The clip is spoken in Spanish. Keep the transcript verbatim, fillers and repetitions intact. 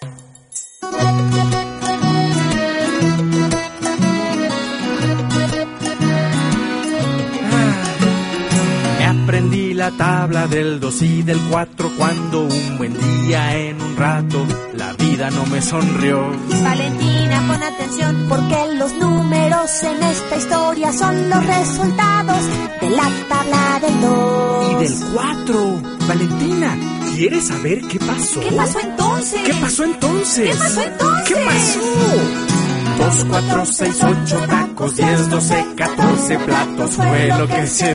Aprendí la tabla del dos y del cuatro cuando un buen día en un rato la vida no me sonrió. Valentina, pon atención, porque los números en esta historia son los resultados de la tabla del dos. Y del cuatro. Valentina, ¿quieres saber qué pasó? ¿Qué pasó entonces? ¿Qué pasó entonces? ¿Qué pasó entonces? ¿Qué pasó? Dos, cuatro, seis, ocho tacos, diez, doce, catorce platos fue lo que se